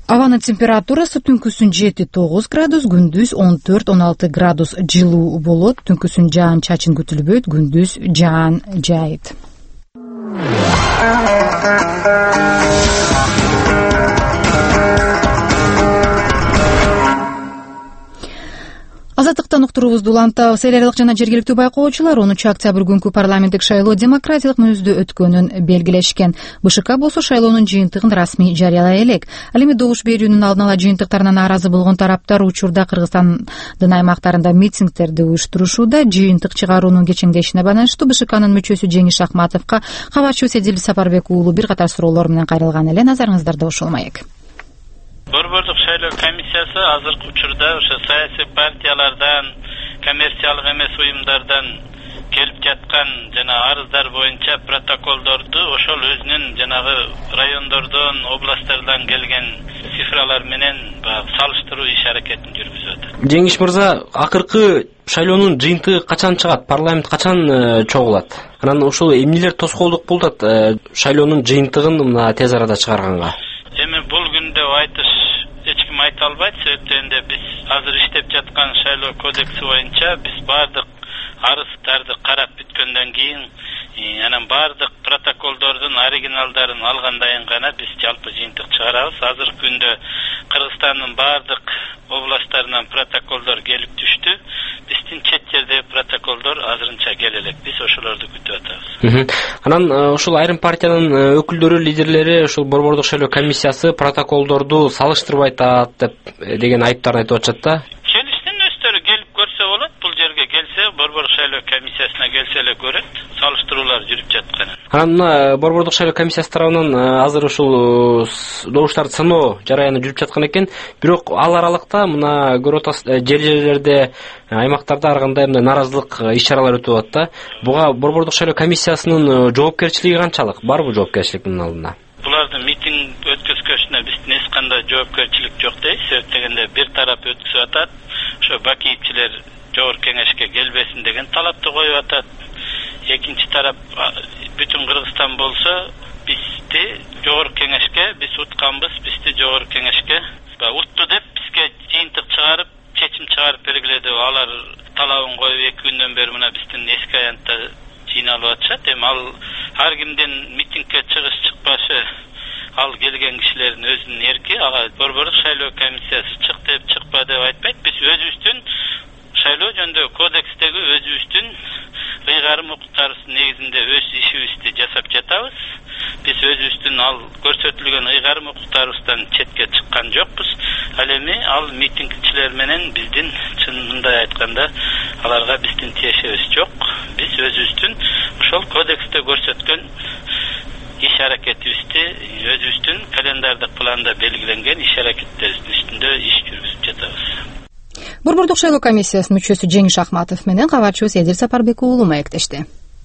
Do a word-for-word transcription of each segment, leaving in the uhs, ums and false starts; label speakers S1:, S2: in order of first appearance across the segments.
S1: Абанын температурасы түнкүсүн жети тогуз градус, күндүз он төрт он алты градус жылуу болот. Түнкүсүн жаан чачын күтүлбөйт, күндүз жаан жайыт. Азаттыктан уктуруубузду улантабыз. Эл аралык жана жергиликтүү байкоочулар онунчу октябрь күнкү парламенттик шайлоо демократиялык мүнөздө өткөнүн белгилешкен. БШК болсо шайлоонун жыйынтыгын расмий жарыялай элек. Ал эми добуш берүүнүн алдын ала жыйынтыктарына нааразы болгон тараптар учурда Кыргызстандын аймактарында митингдерди уюштурушууда. Жыйынтык чыгаруунун кечеңдешине байланыштуу БШКнын мүчөсү Жеңиш Акматовго кабарчыбыз Эдил Сапарбек уулу бир катар суроолор менен кайрылган эле. Назарыңыздарда ошол маек.
S2: Борбордук шайлоо комиссиясы азыркы учурда ошо саясий партиялардан, коммерциялык эмес уюмдардан келип жаткан жана арыздар боюнча протоколдорду ошол өзүнүн жанагы райондордон, областтардан келген цифралар менен салыштыруу иш аракетин жүргүзүп атат.
S3: Жеңиш мырза, акыркы шайлоонун жыйынтыгы качан чыгат? Парламент качан чогулат? Анан ушул эмнелер тоскоолдук болот шайлоонун жыйынтыгын мына тез арада чыгарганга?
S2: Эми бул күндө айтыш эч ким айта албайт, себептен биз азыр иштеп жаткан шайлоо кодекси боюнча биз баардык арыздарды карап бүткөндөн кийин анан баардык протоколдордун оригиналдарын алгандан гана биз жалпы жыйынтык чыгарабыз. Азыркы күндө Кыргызстандын баардык областтарынан протоколдор келип түштү. Биздин чет жердеги протоколдор азырынча келе элек. Биз ошолорду күтүп атабыз.
S3: Анан ушул айрым партиянын өкүлдөрү, лидерлери ушул борбордук шайлоо комиссиясы протоколдорду салыштырбай атат деп деген айыптарын айтып атышат да.
S2: Келиштин өздөрү келип көрсө болот. Бул жерге келсе, борбордук шайлоо комиссиясына келсе эле көрөт, салыштыруулар жүрүп жатканын.
S3: Анан борбордук шайлоо комиссиясы тарабынан азыр ушул добуштарды сыноо жараяны жүрүп жаткан экен. Бирок ал аралыкта мына көрөт жер жерлерде, аймактарда ар кандай мындай нааразылык иш-чаралар өтүп атат да. Буга борбордук шайлоо комиссиясынын жоопкерчилиги канчалык? Барбы жоопкерчилик мунун алдында?
S2: Булардын митинг өткөзгөчүнө биздин эч кандай жоопкерчилик жок дейт. Себеп дегенде бир тарап өткөзүп атат. Ошо бакиевчилер жогорку кеңешке келбесин деген талапты коюп атат. Экинчи тарап бүтүн Кыргызстан болсо бизди жогорку кеңешке биз утканбыз, бизди жогорку кеңешке утту деп бизге жыйынтык чыгарып, чечим чыгарып бергиле деп алар талабын коюп эки күндөн бери мына биздин эски аянтта жыйналып атышат. Эми ал ар кимдин митингге чыгыш чыкпашы ал келген кишилердин өзүнүн эрки. Ага борбордук шайлоо комиссиясы чык деп чыкпа деп айтпайт. Биз өзүбүздүн шайлоо жөнүндөгү кодекстеги өзүбүздүн ыйгарым укуктарыбыздын негизинде өз ишибизди жасап жатабыз. Биз өзүбүздүн ал көрсөтүлгөн ыйгарым укуктарыбыздан четке чыккан жокпуз. Ал эми ал митингчилер менен биздин чын мындай айтканда аларга биздин тиешебиз жок. Биз өзүбүздүн ошол кодексте көрсөткөн иш аракетибизди өзүбүздүн календардык планда белгиленген иш аракеттерибиздин үстүндө иш жүргүзүп жатабыз.
S1: Борбордук шайлоо комиссиясынын мүчөсү Жеңиш Акматов менен кабарчыбыз Эдил Сапарбек уулу маектешти.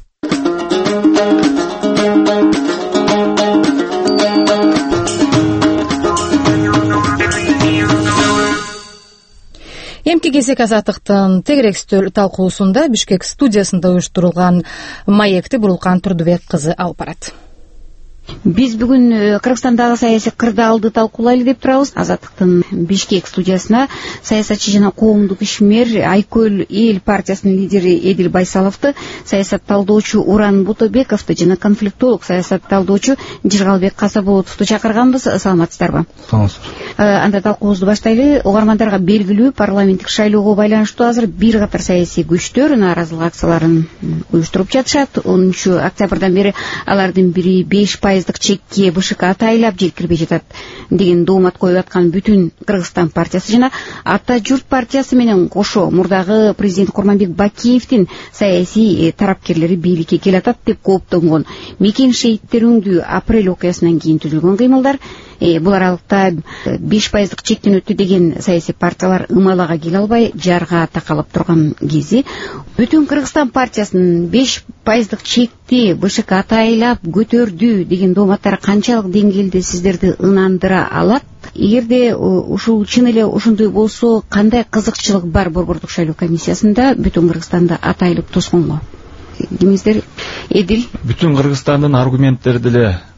S1: Эмки кезек азаттыктын тегерек стөл талкуусунда Бишкек студиясында уюштурулган маекти Бурулкан Турдубек кызы алып барат.
S4: Биз бүгүн Кыргызстандагы саясий кырдаалды талкуулайлы деп турабыз. Азаттыктын Бишкек студиясына саясатчы жана коомдук ишмер Айкөл эл партиясынын лидери Эдил Байсаловду, саясат талдоочу Уран Бутобековду жана конфликтолог саясат талдоочу Жыргалбек Касаболотовду чакырганбыз. Саламатсыздарбы?
S5: Саламатсыздар.
S4: Анда талкуубузду баштайлы. Угармандарга белгилүү, парламенттик шайлоого байланыштуу азыр бир катар саясий күчтөр нааразылык акцияларын уюштуруп жатышат. онунчу октябрдан бери алардын бири беш пайыздык чекке БШК атайлап желкирбей жатат деген доомат коюп аткан Бүтүн Кыргызстан партиясы жана Ата журт партиясы менен кошо мурдагы президент Курманбек Бакиевдин саясий тарапкерлери бийликке келатат деп кооптонгон Мекен шейиттериңдүү апрель окуясынан кийин түзүлгөн кыймылдар. Бул аралыкта беш пайыздык чектен өттү деген саясий партиялар ымалага келе албай жарга такалып турган кези Бүтүн Кыргызстан партиясынын беш пайыздык чекти БШК атайлап көтөрдү деген дооматтар канчалык деңгээлде сиздерди ынандыра алат? Эгерде ушул чын эле ошондой болсо, кандай кызыкчылык бар борбордук шайлоо комиссиясында Бүтүн Кыргызстанда атайлып тосконго? Демиздер, Эдил.
S5: Бүтүн Кыргызстандын аргументтери деле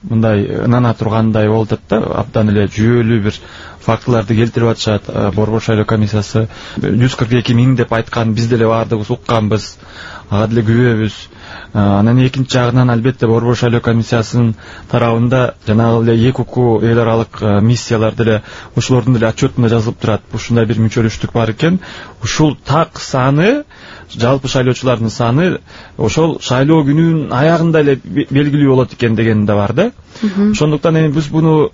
S5: мындай ынана тургандай болуп атат да, абдан эле жүйөлүү бир фактыларды келтирип атышат. Борбор шайлоо комиссиясы жүз кырк эки миң деп айткан, биз деле баардыгыбыз укканбыз, ага деле күбөбүз. Анан экинчи жагынан албетте борбор шайлоо комиссиясынын тарабында жанагы эле ЭКУК эл аралык миссиялар деле ошолордун деле отчетунда жазылып турат. Ушундай бир мүчөлөштүк бар экен. Ушул так саны, жалпы шайлоочулардын саны ошол шайлоо күнүнүн аягында эле белгилүү болот экен деген да бар да. Ошондуктан эми биз буну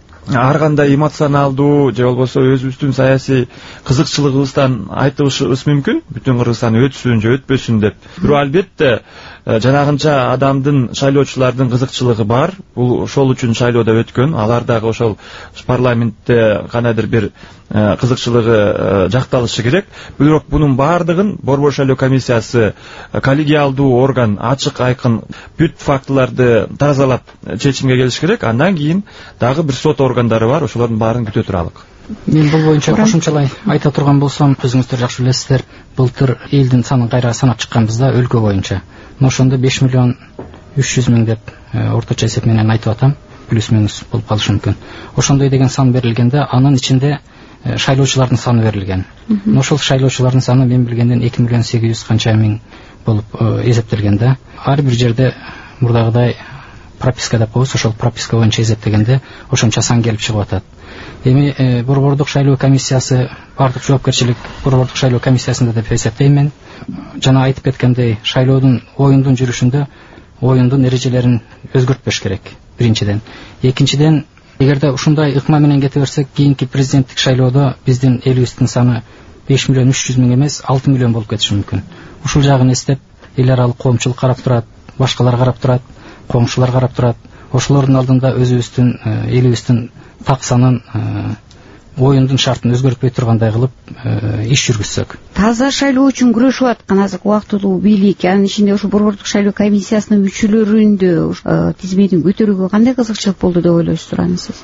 S5: ар кандай эмоционалдуу же болбосо өзүбүздүн саясий кызыкчылыгыбыздан айтыбышыбыз мүмкүн, бүтүн Кыргызстан өтсүн же өтпөсүн деп. Бирок албетте жанагынча адамдын, шайлоочулардын кызыкчылыгы бар. Бул ошол үчүн шайлоодо өткөн. Алар дагы ошол парламентте кандайдыр бир кызыкчылыгы жакталышы керек. Бирок бунун баардыгын борбор шайлоо комиссиясы коллегиалдуу орган, ачык айкын бүт фактыларды тазалап чечимге келиш керек. Андан кийин дагы бир сот органдары бар, ошолордун баарын күтө туралык.
S6: Мен бул боюнча кошумчалай айта турган болсом, өзүңүздөр жакшы билесиздер, былтыр элдин санын кайра санап чыкканбыз да, өлкө боюнча. Ошондо беш миллион үч жүз миң деп орточо эсеп менен айтып атам, плюс-минус болуп калышы мүмкүн. Ошондой деген сан берилгенде, анын ичинде шайлоочулардын саны берилген. Ошол шайлоочулардын саны мен билгенден эки миллион сегиз жүз канча миң болуп эсептелген да. Ар бир жерде мурдагыдай прописка деп коебуз, ошол прописка боюнча эсептегенде ошонча сан келип чыгып атат. Эми борбордук шайлоо комиссиясы, бардык жоопкерчилик борбордук шайлоо комиссиясында деп эсептейм мен. Жана айтып кеткендей, шайлоодун оюндун жүрүшүндө оюндун эрежелерин өзгөртпөш керек, биринчиден. Экинчиден, эгерде ушундай ыкма менен кете берсек, кийинки президенттик шайлоодо биздин элибиздин саны беш миллион үч жүз миң эмес, алты миллион болуп кетиши мүмкүн. Ушул жагын эстеп, эл аралык коомчулук карап турат, башкалар карап турат, коңшулар карап турат. Ошолордун алдында өзүбүздүн, элибиздин так санын, оюндун шартын өзгөртпөй тургандай кылып иш жүргүзсөк.
S4: Таза шайлоо үчүн күрөшүп аткан азыр убактылуу бийлик, анын ичинде ошо борбордук шайлоо комиссиясынын мүчөлөрүндө тизмедин көтөрүүгө кандай кызыкчылык болду деп ойлойсуздар аны сиз?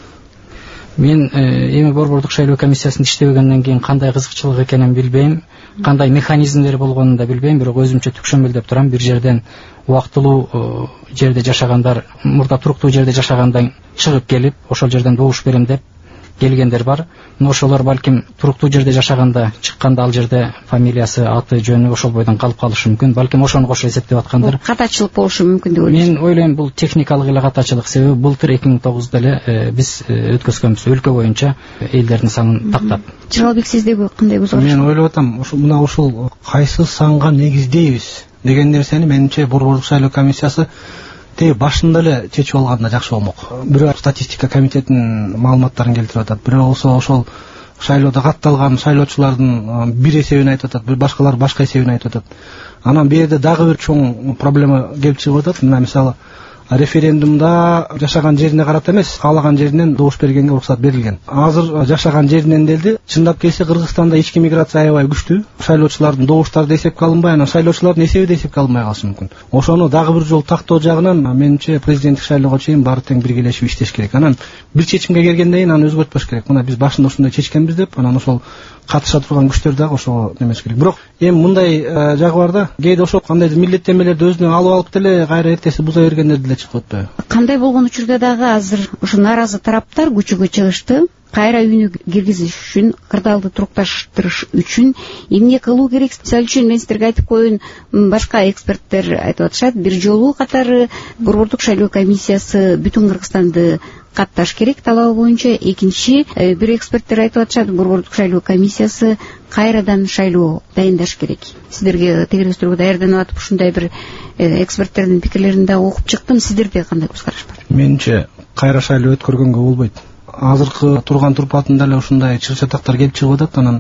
S6: Мен эми борбордук шайлоо комиссиясында иштебегенден кийин кандай кызыкчылык экенин билбейм, кандай механизмдери болгонун да билбейм, бирок өзүмчө түкшөмөлдөп турам. Бир жерден убактылуу жерде жашагандар, мурда туруктуу жерде жашагандан чыгып келип, ошол жерден добуш берем деп келгендер бар. Но ошолор балким туруктуу жерде жашаганда, чыкканда ал жерде фамилиясы, аты, жөнү ошол бойдон калып калышы мүмкүн. Балким ошону кошо эсептеп аткандар.
S4: Катачылык болушу мүмкүн деп ойлойсуз?
S6: Мен ойлойм, бул техникалык эле катачылык. Себеби былтыр эки миң тогузда эле биз өткөзгөнбүз өлкө боюнча элдердин санын тактап.
S4: Жыралбек, сиздеги кандай көз караш?
S7: Мен ойлоп атам, ошо мына ушул кайсы санга негиздейбиз деген нерсени менимче борбордук шайлоо комиссиясы теги башында эле чечип алганда жакшы болмок. Бирок статистика комитетинин маалыматтарын келтирип атат. Бирок болсо ошол шайлоодо катталган шайлоочулардын бир эсебин айтып атат, бир башкалар башка эсебин айтып атат. Анан бул жерде дагы бир чоң проблема келип чыгып атат. Мына мисалы референдумда жашаган жерине карап эмес, каалаган жеринен добуш бергенге уруксат берилген. Азыр жашаган жеринен делди. Чындап келсе Кыргызстанда ички миграция аябай күчтүү. Шайлоочулардын добуштары да эсепке алынбай, анан шайлоочулардын эсеби да эсепке алынбай калышы мүмкүн. Ошону дагы бир жолу тактоо жагынан менимче президенттик шайлоого чейин баары тең биргелешип иштеш керек. Анан бир чечимге келгенден кийин аны өзгөртпөш керек. Мына биз башында ушундай чечкенбиз деп, анан ошол катыша турган күчтөр дагы ошого немеш керек. Бирок эми мындай жагы бар да, кээде ошол кандайдыр милдеттенмелерди өзүнө алып алып деле кайра эртеси буза бергендер деле чыгып атпайбы?
S4: Кандай болгон учурда дагы азыр ушу нааразы тараптар көчөгө чыгышты. Кайра үйүнө киргизиш үчүн, кырдаалды турукташтырыш үчүн эмне кылуу керек? Мисалы үчүн мен сиздерге айтып коеюн, башка эксперттер айтып атышат, бир жолу катары борбордук шайлоо комиссиясы бүтүн Кыргызстанды катташ керек талабы боюнча. Экинчи, бир эксперттер айтып атышат, борбордук шайлоо комиссиясы кайрадан шайлоо дайындаш керек. Сиздерге тегерестирүүгө даярданып атып ушундай бир эксперттердин пикирлерин да окуп чыктым. Сиздерде кандай көз караш бар?
S7: Менимче кайра шайлоо өткөргөнгө болбойт. Азыркы турган турпатында эле ушундай чыр-чатактар келип чыгып атат. Анан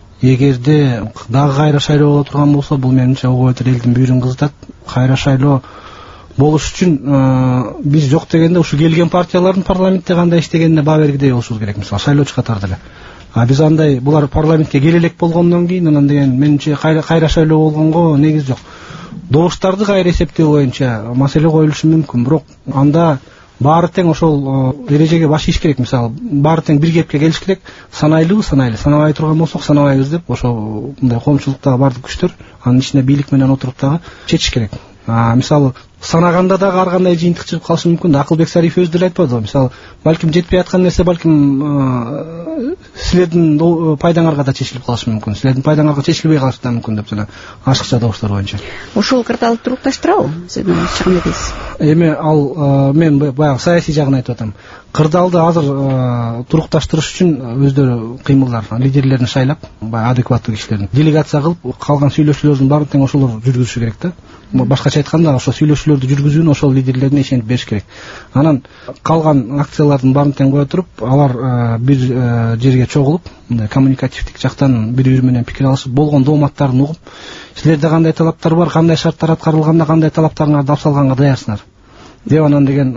S7: эгерде дагы кайра шайлоо боло турган болсо, бул менимче ого бетер элдин бүйүрүн кызытат. Кайра шайлоо болуш үчүн биз жок дегенде ушу келген партиялардын парламентте кандай иштегенине баа бергидей болушубуз керек. Мисалы шайлоочу катарда эле. А биз андай булар парламентке келе элек болгондон кийин анан деген менимче кайра кайра шайлоо болгонго негиз жок. Добуштарды кайра эсептөө боюнча маселе коюлушу мүмкүн, бирок анда баары тең ошол эрежеге баш ийиш керек. Мисалы баары тең бир кепке келиш керек. Санайлуу, санайлы, санабай турган болсок санабайбыз деп ошол мындай коомчулуктагы бардык күчтөр анын ичинде бийлик менен отуруп дагы чечиш керек. А мисалы санаганда дагы ар кандай жыйынтык чыгып калышы мүмкүн. Акылбек Сариев өзү деле айтпады. Мисалы, балким жетпей аткан нерсе балким силердин пайдаңарга да чечилип калышы мүмкүн. Силердин пайдаңарга чечилбей калышы да мүмкүн деп жана ашыкча добуштар боюнча.
S4: Ошол кырдаалды турукташтырабы? Сиздин чыгымыңыз?
S7: Эми ал мен баягы саясий жагын айтып атам. Кырдаалды азыр турукташтырыш үчүн өздөрү кыймылдар, лидерлерин шайлап, баягы адекваттуу кишилерин делегация кылып, калган сүйлөшүүлөрдүн баарын тең ошолор жүргүзүшү керек да. Башкача айтканда, ошо сүйлөшүүлөрдү жүргүзүүнү ошол лидерлерине ишенип бериш керек. Анан калган акциялардын баарын тең кое туруп, алар бир жерге чогулуп, мындай коммуникативдик жактан бири-бири менен пикир алышып, болгон дооматтарын угуп, силерде кандай талаптар бар, кандай шарттар аткарылганда кандай талаптарыңарды абсалганга даярсыңар деп анан деген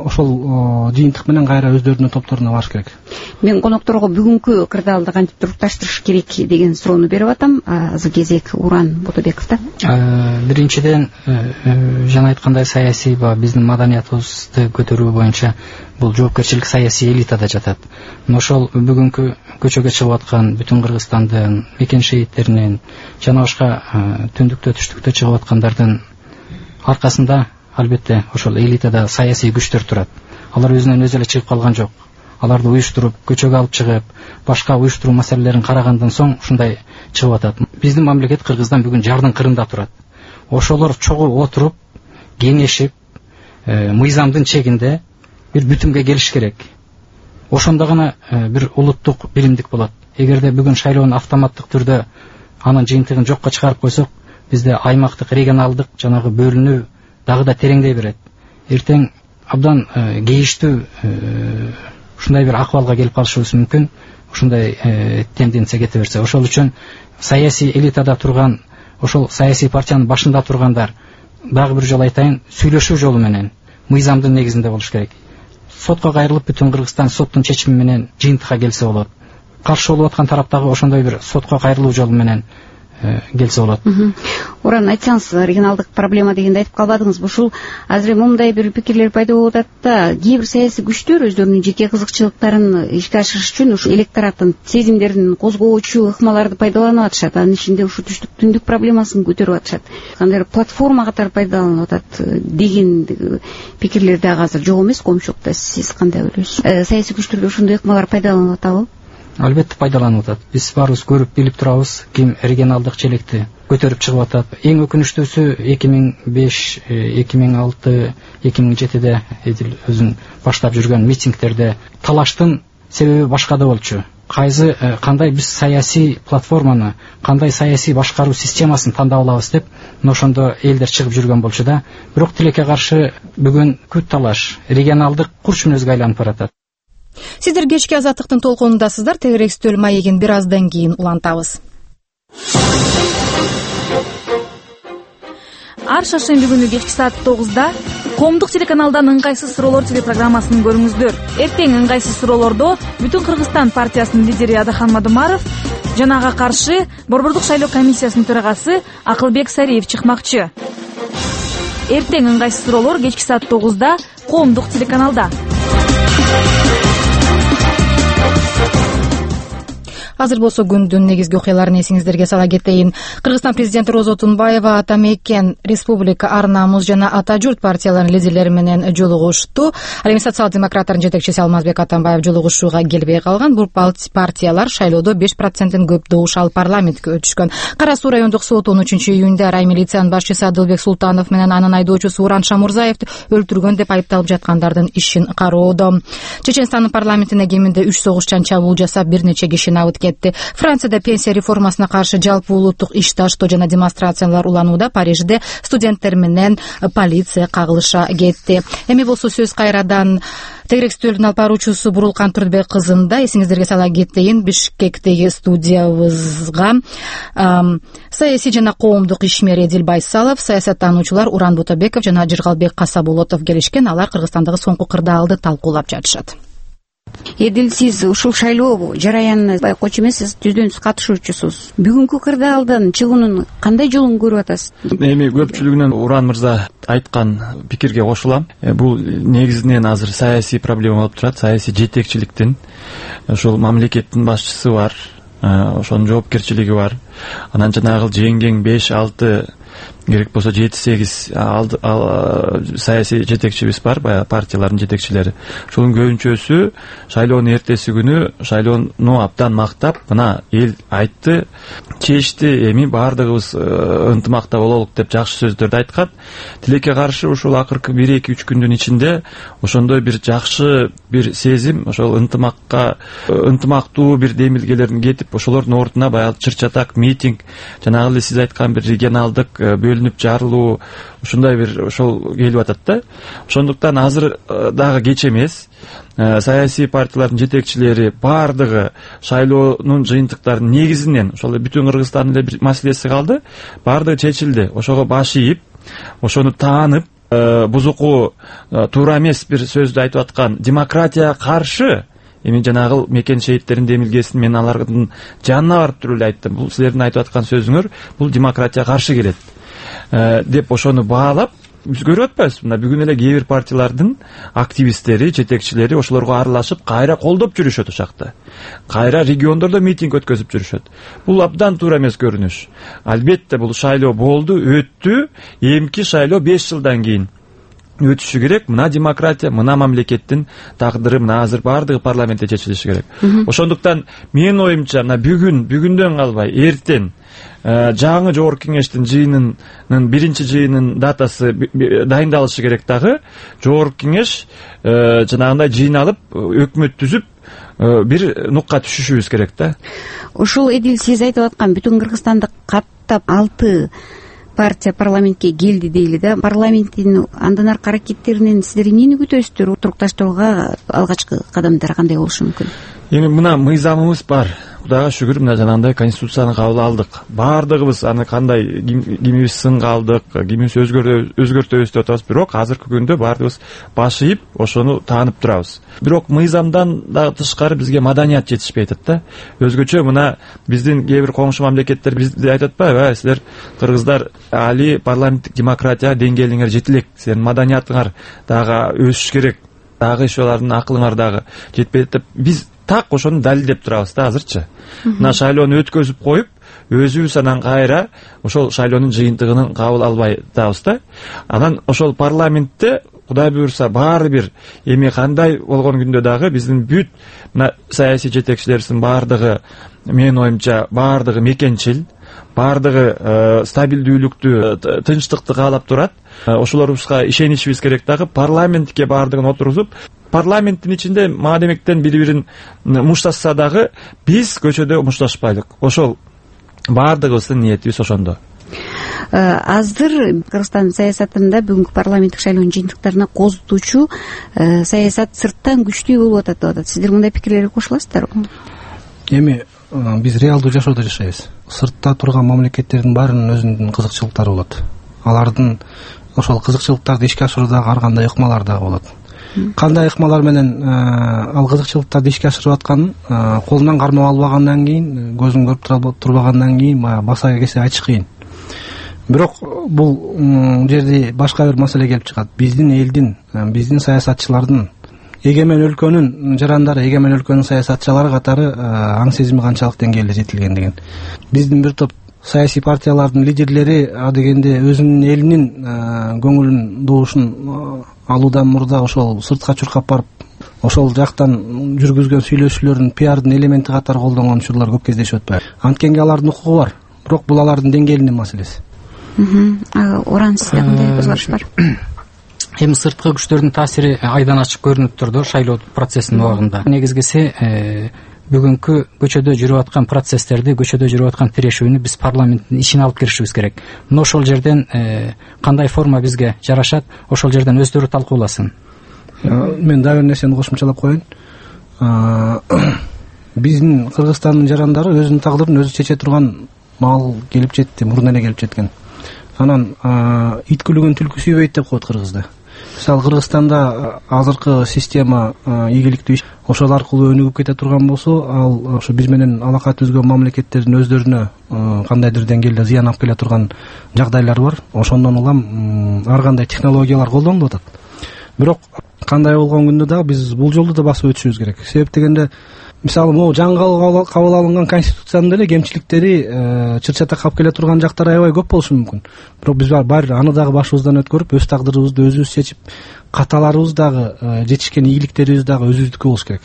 S7: ошол жыйынтык менен кайра өздөрүнүн топторуна барыш керек.
S4: Мен конокторго бүгүнкү кырдаалды кантип турукташтырыш керек деген суроону берип атам. Азыр кезек Уран Ботобековдо.
S6: Биринчиден, жана айткандай, саясий ба биздин маданиятыбызды көтөрүү боюнча бул жоопкерчилик саясий элитада жатат. Ошол бүгүнкү көчөгө чыгып аткан бүтүн Кыргызстандын мекен шейиттеринин жана башка түндүктө түштүктө чыгып аткандардын аркасында албетте ошол элитада саясий күчтөр турат. Алар өзүнөн өзү эле чыгып калган жок. Аларды уюштуруп, көчөгө алып чыгып, башка уюштуруу маселелерин карагандан соң ушундай чыгып атат. Биздин мамлекет Кыргыздан бүгүн жардын кырында турат. Ошолор чогуу отуруп, кеңешип, мыйзамдын чегинде бир бүтүмгө келиш керек. Ошондо гана бир улуттук биримдик болот. Эгерде бүгүн шайлоону автоматтык түрдө анын жыйынтыгын жокко чыгарып койсок, бизде аймактык, регионалдык жанагы бөлүнүү дагы да тереңдей берет. Эртең абдан кейиштүү ушундай бир акыбалга келип калышыбыз мүмкүн. Ушундай тенденция кете берсе. Ошол үчүн саясий элитада турган, ошол саясий партиянын башында тургандар дагы бир жолу айтайын, сүйлөшүү жолу менен, мыйзамдын негизинде болуш керек. Сотко кайрылып, бүтүн Кыргызстан соттун чечими менен жыйынтыкка келсе болот. Каршы болуп аткан тараптагы ошондой бир сотко кайрылуу жолу менен келсе болот.
S4: Уран, айтсаңыз, регионалдык проблема дегенди айтып калбадыңызбы? Ушул азыр мындай бир пикирлер пайда болуп атат да, кээ бир саясий күчтөр өздөрүнүн жеке кызыкчылыктарын ишке ашырыш үчүн ушу электораттын сезимдерин козгоочу ыкмаларды пайдаланып атышат. Анын ичинде ушу түштүк түндүк проблемасын көтөрүп атышат. Кандай платформа катары пайдаланып атат деген пикирлер дагы азыр жок эмес коомчулукта. Сиз кандай ойлойсуз? Саясий күчтөрдө ушундай ыкмалар пайдаланып атабы?
S6: Албетте пайдаланып атат. Биз баарыбыз көрүп билип турабыз, ким регионалдык челекти көтөрүп чыгып атат. Эң өкүнүчтүүсү эки миң беш, эки миң алты, эки миң жетиде Эдил өзүн баштап жүргөн митингдерде талаштын себеби башкада болчу. Кайсы кандай биз саясий платформаны, кандай саясий башкаруу системасын тандап алабыз деп, ошондо элдер чыгып жүргөн болчу да. Бирок тилекке каршы бүгүн күт талаш регионалдык курч мүнөзгө айланып баратат.
S1: Сиздер кечки азаттыктын толконундасыздар. Тегерек стөл маегин бир аздан кийин улантабыз. Ар шаршемби күнү кечки саат тогузда Коомдук телеканалдан ыңгайсыз суроолор телепрограммасын көрүңүздөр. Эртең ыңгайсыз суроолордо Бүтүн Кыргызстан партиясынын лидери Адахан Мадумаров жана ага каршы Борбордук шайлоо комиссиясынын төрагасы Акылбек Сариев чыкмакчы. Эртең ыңгайсыз суроолор кечки саат тогузда Коомдук телеканалда. Азыр болсо күндүн негизги окуяларын эсиңиздерге сала кетейин. Кыргызстан президенти Роза Отунбаева Ата Мекен, Республика, Ар Намус жана Ата Журт партияларынын лидерлери менен жолугушту. Ал эми социал-демократтардын жетекчиси Алмазбек Атамбаев жолугушууга келбей калган. Бул партиялар шайлоодо беш проценттен көп добуш алып парламентке өтүшкөн. Кара Суу райондук сот он үчүнчү июнда рай милициянын башчысы Адылбек Султанов менен анын айдоочусу Уран Шамурзаевди өлтүргөн деп айыпталып жаткандардын ишин кароодо. Чеченстандын парламентине кеминде үч согушчан чабуул жасап бир нече киши абыт кетти. Францияда пенсия реформасына каршы жалпы улуттук иш таштоо жана демонстрациялар уланууда. Парижде студенттер менен полиция кагылыша кетти. Эми болсо сөз кайрадан Тегерек стөлдүн алып баруучусу Бурулкан Турдбек кызында. Эсиңиздерге сала кетейин, Бишкектеги студиябызга саясий жана коомдук ишмер Эдил Байсалов, саясаттануучулар Уран Ботобеков жана Жыргалбек Касаболотов келишкен. Алар Кыргызстандагы соңку кырдаалды талкуулап жатышат.
S4: Эдил, сиз ушул шайлоо жараянына байкоочу эмессиз, түздөн катышуучусуз. Бүгүнкү кырдаалдан чыгуунун кандай жолун көрүп атасыз?
S5: Эми көпчүлүгүнөн Уран мырза айткан пикирге кошулам. Бул негизинен азыр саясий проблема болуп турат, саясий жетекчиликтин. Ошол мамлекеттин башчысы бар, ошонун жоопкерчилиги бар. Анан жанагы жеңгең беш алты керек болсо жети сегиз саясий жетекчибиз бар, баягы партиялардын жетекчилери. Ошонун көбүнчөсү шайлоонун эртеси күнү шайлоону абдан мактап, мына эл айтты, чечти, эми баардыгыбыз ынтымакта бололук деп жакшы сөздөрдү айткан. Тилекке каршы ушул акыркы бир эки үч күндүн ичинде ошондой бир жакшы бир сезим, ошол ынтымакка ынтымактуу бир демилгелердин кетип, ошолордун ордуна баягы чыр-чатак митинг, жанагы эле сиз айткан бир регионалдык бөлүнүп жарылуу, ушундай бир ошол келип атат да. Ошондуктан азыр дагы кеч эмес. Саясий партиялардын жетекчилери баардыгы шайлоонун жыйынтыктарынын негизинен, ошол бүтүн Кыргызстандын эле бир маселеси калды, баардыгы чечилди. Ошого баш ийип, ошону таанып, бузуку туура эмес бир сөздү айтып аткан демократияга каршы, эми жанагы мекен шейттердин демилгесин мен алардын жанына барып туруп эле айттым. Бул силердин айтып аткан сөзүңөр бул демократияга каршы келет деп ошону баалап, биз көрүп атпайбызбы, мына бүгүн эле кээ бир партиялардын активисттери, жетекчилери ошолорго аралашып, кайра колдоп жүрүшөт ошакта. Кайра региондордо митинг өткөзүп жүрүшөт. Бул абдан туура эмес көрүнүш. Албетте бул шайлоо болду, өттү. Эмки шайлоо беш жылдан кийин өтүшү керек. Мына демократия, мына мамлекеттин тагдыры, мына азыр баардыгы парламентте чечилиши керек. Ошондуктан менин оюмча, мына бүгүн, бүгүндөн калбай, эртең жаңы жогорку кеңештин жыйынынын биринчи жыйынынын датасы дайындалышы керек дагы. Жогорку кеңеш жанагындай жыйын алып, өкмөт түзүп, бир нукка түшүшүбүз керек да.
S4: Ушул Эдил сиз айтып аткан бүтүн Кыргызстанды каптап алты партия парламентке келди дейли да. Парламенттин андан аркы аракеттеринен сиздер эмнени күтөсүздөр? Турукташтоого алгачкы кадамдар кандай болушу мүмкүн?
S5: Эми мына мыйзамыбыз бар. Кудайга шүгүр, мына жанагындай конституцияны кабыл алдык. Баардыгыбыз аны кандай кимибиз сынга алдык, кимибиз өзгөртөбүз деп атабыз, бирок азыркы күндө баардыгыбыз баш ийип, ошону таанып турабыз. Бирок мыйзамдан да тышкары бизге маданият жетишпей атат да. Өзгөчө мына биздин кээ бир коңшу мамлекеттер бизди айтып атпайбы, силер кыргыздар али парламенттик демократия деңгээлиңер жете элек, силердин маданиятыңар дагы өсүш керек, дагы ишолардын акылыңар дагы жетпей деп биз так ошону далилдеп турабыз да азырчы. Мына шайлоону өткөзүп коюп, өзүбүз анан кайра ошол шайлоонун жыйынтыгын кабыл албай атабыз да. Анан ошол парламентте Кудай буйрса баары бир эми кандай болгон күндө дагы биздин бүт мына саясий жетекчилерибиздин баардыгы, менин оюмча баардыгы мекенчил, баардыгы стабилдүүлүктү, тынчтыкты каалап турат. Ошолорубузга ишенишибиз керек дагы. Парламентке баардыгын отургузуп, парламенттин ичинде маадемектен бири-бирин мушташса дагы биз көчөдө мушташпайлык. Ошол баардыгыбыздын ниетибиз ошондо.
S4: Азыр Кыргызстан саясатында бүгүнкү парламенттик шайлоонун жыйынтыктарына козутуучу саясат сырттан күчтүү болуп атат деп атат. Сиздер мындай пикирлерге кошуласыздарбы?
S7: Эми биз реалдуу жашоодо жашайбыз. Сыртта турган мамлекеттердин баарынын өзүнүн кызыкчылыктары болот. Алардын ошол кызыкчылыктарды ишке ашыруудагы ар кандай ыкмалар дагы болот. Кандай ыкмалар менен ал кызыкчылыктарды ишке ашырып атканын колунан кармап албагандан кийин, көзүн көрүп турбагандан кийин баса кесе айтыш кыйын. Бирок бул жерде башка бир маселе келип чыгат. Биздин элдин, биздин саясатчылардын, эгемен өлкөнүн жарандары, эгемен өлкөнүн саясатчылары катары аң сезими канчалык деңгээлде жетилген деген. Биздин бир топ саясий партиялардын лидерлери адегенде өзүнүн элинин көңүлүн добушун алуудан мурда ошол сыртка чуркап барып, ошол жактан жүргүзгөн сүйлөшүүлөрдүн пиардын элементи катары колдонгон учурлар көп кездешип атпайбы? Анткенге алардын укугу бар, бирок бул алардын деңгээлинин маселеси.
S4: Оран, сизде кандай көз караш бар?
S6: Эми сырткы күчтөрдүн таасири айдан ачык көрүнүп турду шайлоо процессинин убагында. Негизгиси бүгүнкү көчөдө жүрүп аткан процесстерди, көчөдө жүрүп аткан тирешүүнү биз парламенттин ичине алып киришибиз керек. Мына ошол жерден кандай форма бизге жарашат, ошол жерден өздөрү талкууласын.
S7: Мен дагы бир нерсени кошумчалап коеюн. Биздин Кыргызстандын жарандары өзүнүн тагдырын өзү чече турган маал келип жетти, мурун эле келип жеткен. Анан ит күлүгөн түлкү сүйбөйт деп коет кыргызда. Мисалы Кыргызстанда азыркы система ийгиликтүү иш ошол аркылуу өнүгүп кете турган болсо, ал ошо биз менен алака түзгөн мамлекеттердин өздөрүнө кандайдыр деңгээлде зыян алып келе турган жагдайлар бар. Ошондон улам ар кандай технологиялар колдонулуп атат. Бирок кандай болгон күндө дагы биз бул жолду да басып өтүшүбүз керек. Себеп дегенде мисалы могу жаңы кабыл алынган конституциянын деле кемчиликтери чыр чатак калып келе турган жактары аябай көп болушу мүмкүн. Бирок биз баары аны дагы башыбыздан өткөрүп, өз тагдырыбызды өзүбүз чечип, каталарыбыз дагы жетишкен ийгиликтерибиз дагы өзүбүздүкү болуш керек.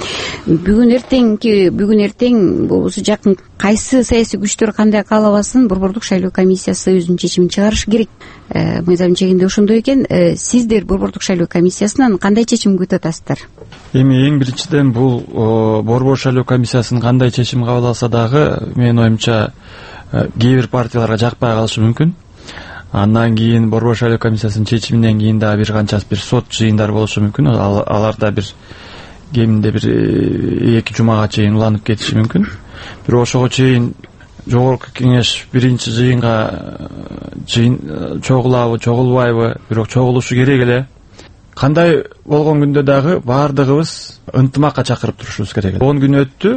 S4: Бүгүн эртеңки бүгүн эртең болбосо жакын кайсы саясий күчтөр кандай каалабасын Борбордук шайлоо комиссиясы өзүнүн чечимин чыгарышы керек. Мыйзам чегинде ошондой экен. Сиздер Борбордук шайлоо комиссиясынан кандай чечим күтүп атасыздар?
S5: Эми эң биринчиден бул Борбор шайлоо комиссиясынын кандай чечим кабыл алса дагы менин оюмча кээ бир партияларга жакпай калышы мүмкүн. Андан кийин Борбор шайлоо комиссиясынын чечиминен кийин дагы бир канча бир сот жыйындар болушу мүмкүн. Аларда бир кеминде бир эки жумага чейин уланып кетиши мүмкүн. Бирок ошого чейин жогорку кеңеш биринчи жыйынга жыйын чогулабы, чогулбайбы, бирок чогулушу керек эле. Кандай болгон күндө дагы баардыгыбыз ынтымакка чакырып турушубуз керек. он күн өттү.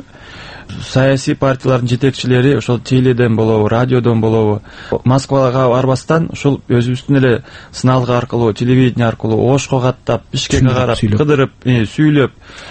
S5: Саясий партиялардын жетекчилери ошол теледен болобу, радиодон болобу, Москвага барбастан ушул өзүбүздүн эле сыналгы аркылуу, телевидение аркылуу Ошко каттап, Бишкекке карап, кыдырып, сүйлөп,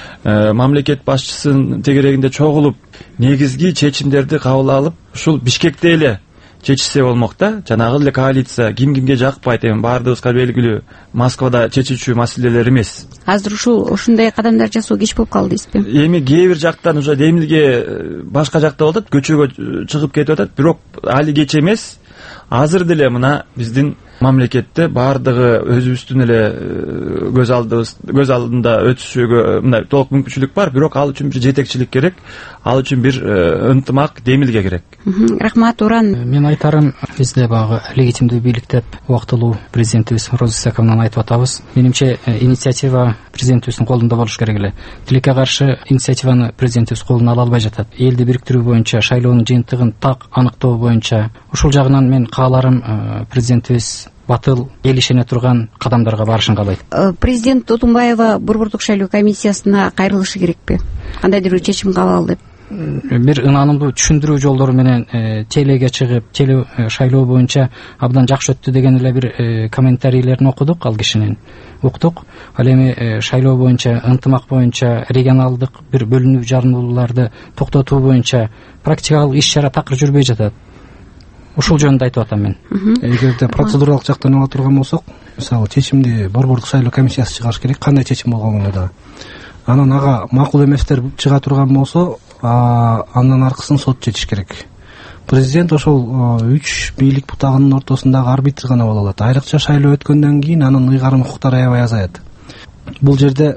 S5: мамлекет башчысынын тегерегинде чогулуп, негизги чечимдерди кабыл алып, ушул Бишкекте эле чечишсе болмок да. Жанагы эле коалиция ким кимге жакпайт, эми баардыгыбызга белгилүү Москвада чечүүчү маселелер эмес.
S4: Азыр ушул ушундай кадамдар жасоо кеч болуп калды дейсизби?
S5: Эми кээ бир жактан уже демилге башка жакта болуп атат, көчөгө чыгып кетип атат, бирок али кеч эмес. Азыр деле мына биздин мамлекетте баардыгы өзүбүздүн эле көз алдыбыз көз алдында өтүшүүгө мындай толук мүмкүнчүлүк бар, бирок ал үчүн бир жетекчилик керек, ал үчүн бир ынтымак, демилге керек.
S4: Рахмат, Уран.
S6: Мен айтарым, бизде багы легитимдүү бийлик деп убактылуу президентибиз Роза Исаковнан айтып атабыз. Менимче инициатива президентибиздин колунда болуш керек эле. Тилекке каршы инициативаны президентибиз колуна ала албай жатат. Элди бириктирүү боюнча, шайлоонун жыйынтыгын так аныктоо боюнча ушул жагынан мен кааларым президентибиз батыл, эл ишене турган кадамдарга барышын каалайт.
S4: Президент Отунбаева Борбордук шайлоо комиссиясына кайрылышы керекпи? Кандайдыр бир чечим кабыл алды деп?
S6: Бир ынанымдуу түшүндүрүү жолдору менен телеге чыгып, теле шайлоо боюнча абдан жакшы өттү деген эле бир комментарийлерин окудук, ал кишинин уктук. Ал эми шайлоо боюнча, ынтымак боюнча, регионалдык бир бөлүнүү жарымдууларды токтотуу боюнча практикалык иш-чара такыр жүрбөй жатат. Ушул жөнүндө айтып атам мен.
S7: Эгерде процедуралык жактан ала турган болсок, мисалы чечимди Борбордук шайлоо комиссиясы чыгарыш керек, кандай чечим болгон күндө дагы. Анан ага макул эместер чыга турган болсо, андан аркысын сот чечиш керек. Президент ошол үч бийлик бутагынын ортосундагы арбитр гана боло алат. Айрыкча шайлоо өткөндөн кийин анын ыйгарым укуктары аябай азаят. Бул жерде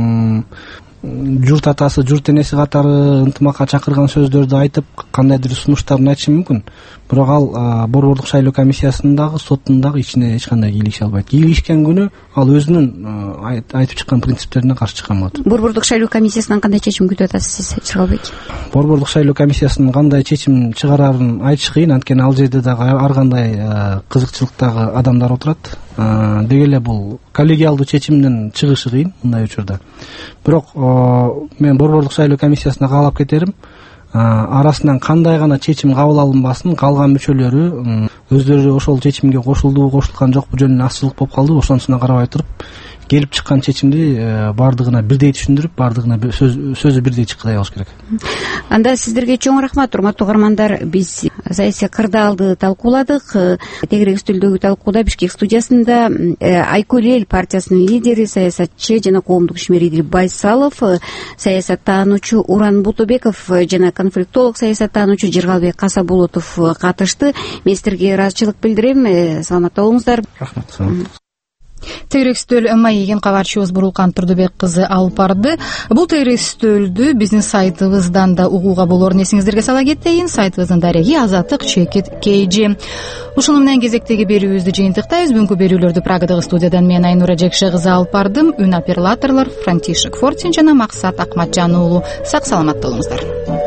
S7: журт атасы, журт энеси катары ынтымакка чакырган сөздөрдү айтып, кандайдыр сунуштарын айтышы мүмкүн. Бирок ал Борбордук шайлоо комиссиясынын дагы, соттун дагы ичине эч кандай кийлигише албайт. Кийлигишкен күнү ал өзүнүн айтып чыккан принциптерине каршы чыккан болот.
S4: Борбордук шайлоо комиссиясынан кандай чечим күтүп атасыз сиз, Чыргалбек?
S7: Борбордук шайлоо комиссиясынын кандай чечим чыгарарын айтыш кыйын, анткени ал жерде дагы ар кандай кызыкчылыктагы адамдар отурат. Деги эле бул коллегиалдуу чечимден чыгышы кыйын мындай учурда. Бирок мен Борбордук шайлоо комиссиясына каалап кетерим, арасынан кандай гана чечим кабыл алынбасын, калган мүчөлөрү өздөрү ошол чечимге кошулдубу, кошулган жокпу жөнүндө азчылык болуп калды, ошонусуна карабай туруп келип чыккан чечимди баардыгына бирдей түшүндүрүп, баардыгына сөзү бирдей чыккыдай болуш керек.
S4: Анда сиздерге чоң рахмат, урматтуу угармандар. Биз саясий кырдаалды талкууладык. Тегерек үстөлдөгү талкууда Бишкек студиясында Айкөл эл партиясынын лидери, саясатчы жана коомдук ишмер Идил Байсалов, саясаттануучу Уран Бутубеков жана конфликтолог саясаттануучу Жыргалбек Касабулутов катышты. Мен сиздерге ыраазычылык билдирем. Саламатта болуңуздар.
S7: Рахмат.
S1: Тегерек үстөл маегин кабарчыбыз Бурулкан Турдубек кызы алып барды. Бул тегерек үстөлдү биздин сайтыбыздан да угууга болорун эсиңиздерге сала кетейин. Сайтыбыздын дареги Азаттык чекит kg. Ушуну менен кезектеги берүүбүздү жыйынтыктайбыз. Бүгүнкү берүүлөрдү Прагадагы студиядан мен Айнура Жекше кызы алып бардым. Үн операторлор Франтишек Фортин жана Максат Акматжан уулу. Сак саламатта болуңуздар.